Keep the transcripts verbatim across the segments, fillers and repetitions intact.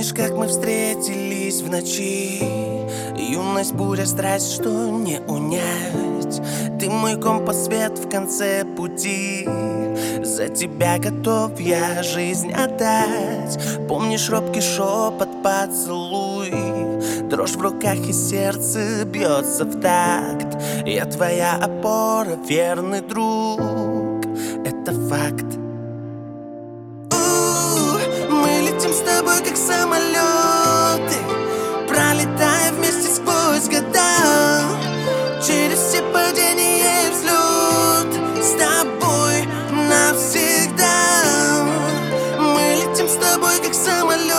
Помнишь, как мы встретились в ночи? Юность, буря, страсть, что не унять. Ты мой компас, свет в конце пути. За тебя готов я жизнь отдать. Помнишь робкий шепот, поцелуй, дрожь в руках и сердце бьется в такт. Я твоя опора, верный друг, это факт. С тобой как самолеты, пролетая вместе сквозь года, через все падения и взлет, с тобой навсегда. Мы летим с тобой как самолеты,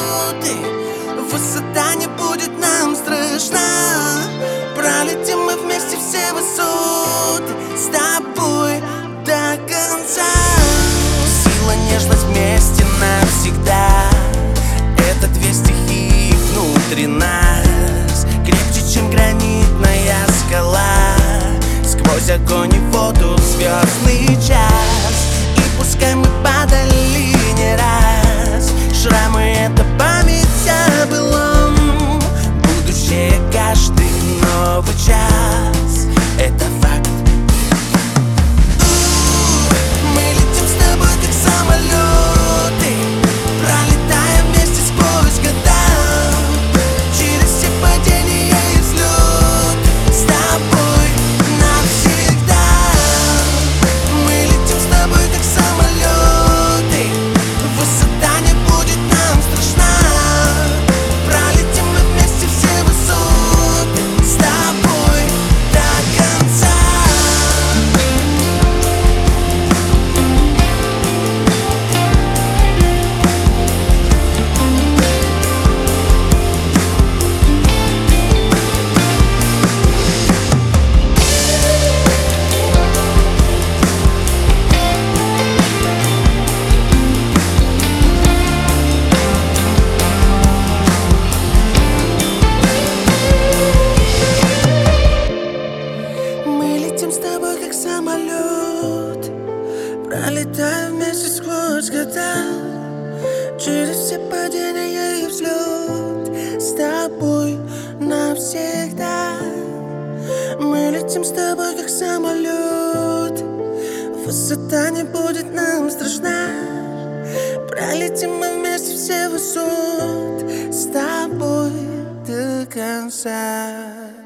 высота не будет нам страшна. Пролетим мы вместе все высоты, с тобой до конца. Сила, нежность вместе навсегда. Это две стихии внутри нас, крепче, чем гранитная скала. Сквозь огонь и воду звездный час. И пускай мы падали не раз, шрамы — это память о былом. Будущее каждый новый час — это факт. Мы летим с тобой как самолеты, пролетая вместе сквозь года, через все падения и взлет, с тобой навсегда. Мы летим с тобой как самолеты, высота не будет нам страшна. Пролетим мы вместе все высоты, с тобой до конца. Мы летим с тобой как самолет, пролетая вместе сквозь года, через все падения и взлет, с тобой навсегда. Мы летим с тобой как самолет, высота не будет нам страшна. Пролетим мы вместе все высоты, с тобой до конца.